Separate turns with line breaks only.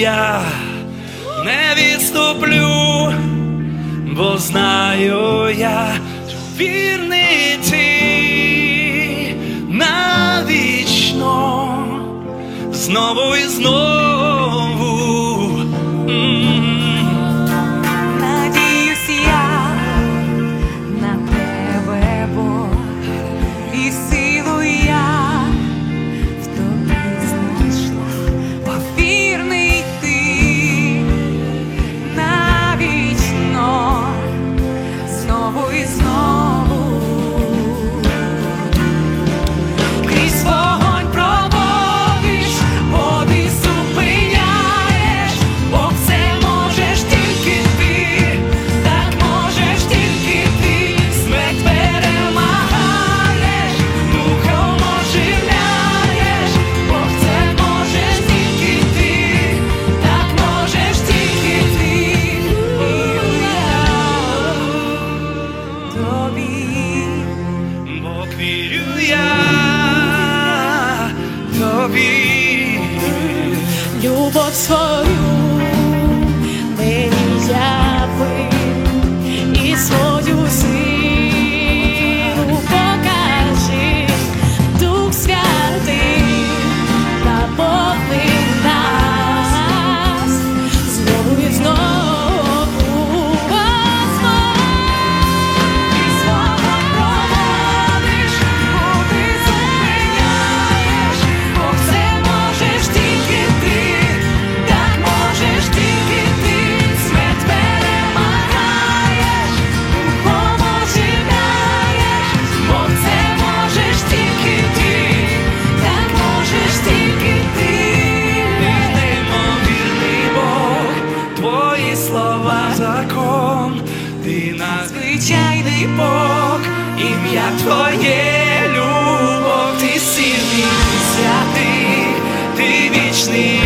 я не відступлю, бо знаю я, що вірний ти навічно, знову і знову.
Надіюсь я на тебе, Бог, і силу я в тобі знайшла, бо вірний ти навічно, знову і знову. Крізь вогонь проводиш, води зупиняєш, Бог це можеш тільки ти, так можеш тільки ти, смерть перемагаєш, духом оживляєш, Бог це можеш тільки ти, так можеш тільки ти, і я тобі.
Бог, вірю я тобі.
Любов свою мені яви і свою силу покажи, Дух Святий наповни нас знову і знову, Крізь вогонь проводиш, води зупиняєш, Бог це можеш тільки ти, так можеш тільки ти, смерть перемагаєш, духом оживляєш, Бог це можеш тільки ти, так можеш тільки ти.
Неймовірний Бог, твої слова закон, ти надзвичайний Бог, ім'я твоє любов, ти сильний, ти святий, ти вічний.